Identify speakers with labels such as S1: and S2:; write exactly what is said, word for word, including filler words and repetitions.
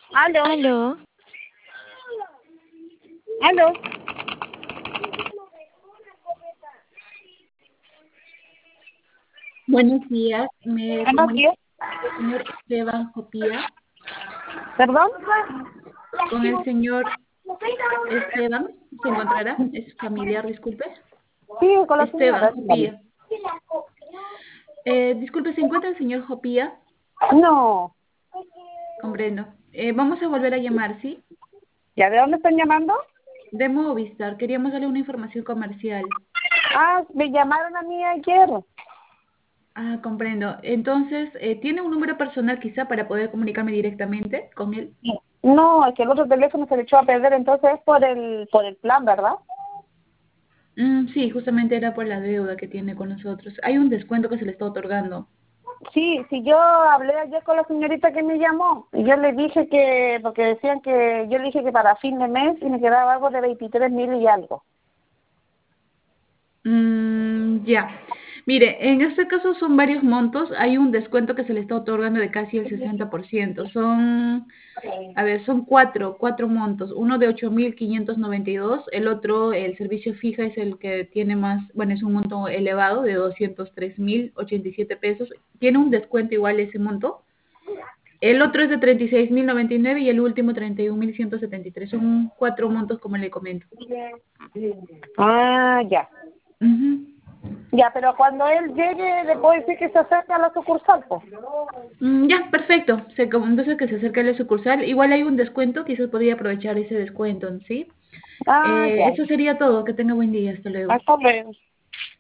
S1: Aló,
S2: Aló,
S1: aló.
S3: Buenos días, me
S1: Buenos
S3: comunico
S1: días.
S3: con el señor Esteban Jopía,
S1: ¿Perdón?
S3: con el señor Esteban, ¿se encontrará? Es familiar, disculpe.
S1: Sí, con la
S3: Esteban
S1: señora. Dígame.
S3: Jopía. Eh, disculpe, ¿se encuentra el señor Jopía?
S1: No.
S3: Comprendo. Eh, vamos a volver a llamar, ¿sí?
S1: ¿Ya de dónde están llamando?
S3: De Movistar, queríamos darle una información comercial.
S1: Ah, me llamaron a mí ayer.
S3: Ah, comprendo. Entonces, eh, ¿tiene un número personal quizá para poder comunicarme directamente con él?
S1: No, es que el otro teléfono se le echó a perder, entonces es por el, por el plan, ¿verdad?
S3: Mm, sí, justamente era por la deuda que tiene con nosotros. Hay un descuento que se le está otorgando.
S1: Sí, sí, yo hablé ayer con la señorita que me llamó y yo le dije que, porque decían que, yo le dije que para fin de mes y me quedaba algo de veintitrés mil y algo.
S3: Mm, ya. Mire, en este caso son varios montos. Hay un descuento que se le está otorgando de casi el sesenta por ciento. Son, a ver, son cuatro, cuatro montos. Uno de ocho mil quinientos noventa y dos. El otro, el servicio fija, es el que tiene más, bueno, es un monto elevado de doscientos tres mil ochenta y siete pesos. Tiene un descuento igual ese monto. El otro es de treinta y seis mil noventa y nueve y el último treinta y un mil ciento setenta y tres. Son cuatro montos como le comento.
S1: Ah, ya.
S3: Ujú.
S1: Ya, pero cuando él llegue, le puedo decir que se acerque a la sucursal, pues.
S3: Mm, ya, perfecto. Se, com- entonces que se acerque a la sucursal. Igual hay un descuento, quizás podría aprovechar ese descuento, ¿sí?
S1: Ah,
S3: Eh,
S1: ya.
S3: eso sería todo. Que tenga buen día. Hasta luego.
S1: Hasta luego.